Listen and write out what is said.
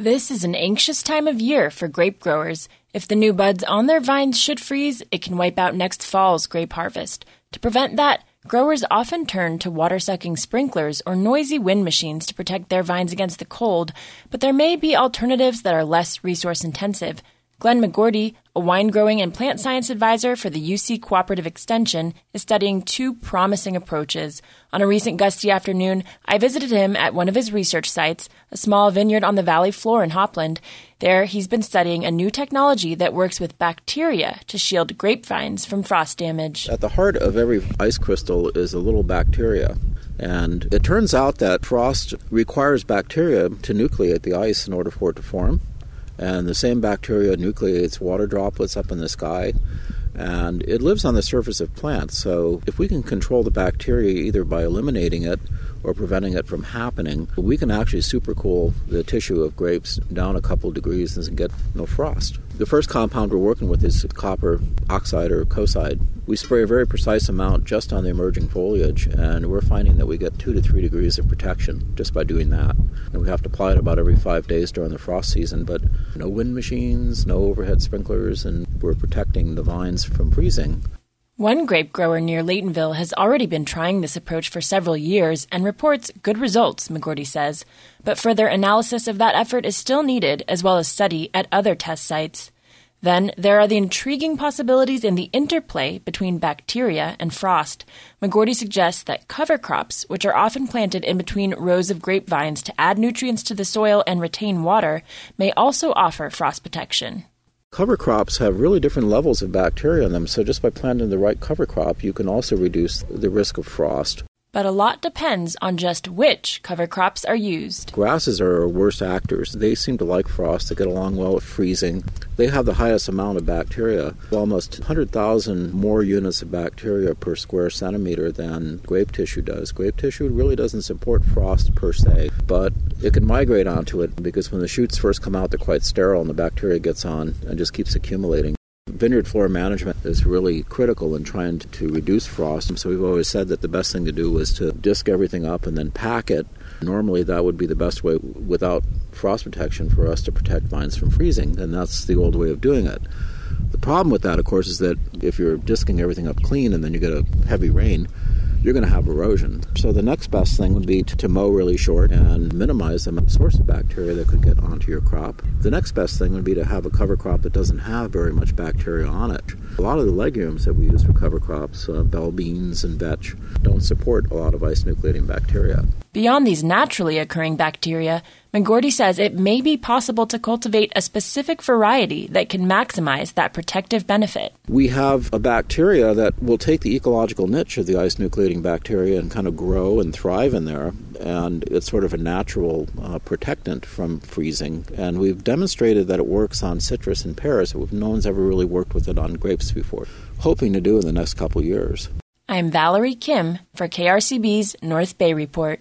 This is an anxious time of year for grape growers. If the new buds on their vines should freeze, it can wipe out next fall's grape harvest. To prevent that, growers often turn to water-sucking sprinklers or noisy wind machines to protect their vines against the cold, but there may be alternatives that are less resource-intensive. Glenn McGordy, a wine-growing and plant science advisor for the UC Cooperative Extension, is studying two promising approaches. On a recent gusty afternoon, I visited him at one of his research sites, a small vineyard on the valley floor in Hopland. There, he's been studying a new technology that works with bacteria to shield grapevines from frost damage. At the heart of every ice crystal is a little bacteria. And it turns out that frost requires bacteria to nucleate the ice in order for it to form. And the same bacteria nucleates water droplets up in the sky, and it lives on the surface of plants. So if we can control the bacteria either by eliminating it or preventing it from happening, we can actually supercool the tissue of grapes down a couple of degrees and get no frost. The first compound we're working with is copper oxide or coside. We spray a very precise amount just on the emerging foliage, and we're finding that we get 2 to 3 degrees of protection just by doing that. And we have to apply it about every 5 days during the frost season, but no wind machines, no overhead sprinklers, and we're protecting the vines from freezing. One grape grower near Laytonville has already been trying this approach for several years and reports good results, McGordy says. But further analysis of that effort is still needed, as well as study at other test sites. Then there are the intriguing possibilities in the interplay between bacteria and frost. McGordy suggests that cover crops, which are often planted in between rows of grapevines to add nutrients to the soil and retain water, may also offer frost protection. Cover crops have really different levels of bacteria in them, so just by planting the right cover crop, you can also reduce the risk of frost. But a lot depends on just which cover crops are used. Grasses are our worst actors. They seem to like frost. They get along well with freezing. They have the highest amount of bacteria, almost 100,000 more units of bacteria per square centimeter than grape tissue does. Grape tissue really doesn't support frost per se, but it can migrate onto it because when the shoots first come out, they're quite sterile and the bacteria gets on and just keeps accumulating. Vineyard floor management is really critical in trying to reduce frost. So we've always said that the best thing to do is to disc everything up and then pack it. Normally that would be the best way without frost protection for us to protect vines from freezing, and that's the old way of doing it. The problem with that, of course, is that if you're disking everything up clean and then you get a heavy rain, you're going to have erosion. So the next best thing would be to mow really short and minimize the source of bacteria that could get onto your crop. The next best thing would be to have a cover crop that doesn't have very much bacteria on it. A lot of the legumes that we use for cover crops, bell beans and vetch, don't support a lot of ice-nucleating bacteria. Beyond these naturally occurring bacteria, McGordy says it may be possible to cultivate a specific variety that can maximize that protective benefit. We have a bacteria that will take the ecological niche of the ice-nucleating bacteria and kind of grow and thrive in there, and it's sort of a natural protectant from freezing. And we've demonstrated that it works on citrus and pears. No one's ever really worked with it on grapes before. Hoping to do in the next couple years. I'm Valerie Kim for KRCB's North Bay Report.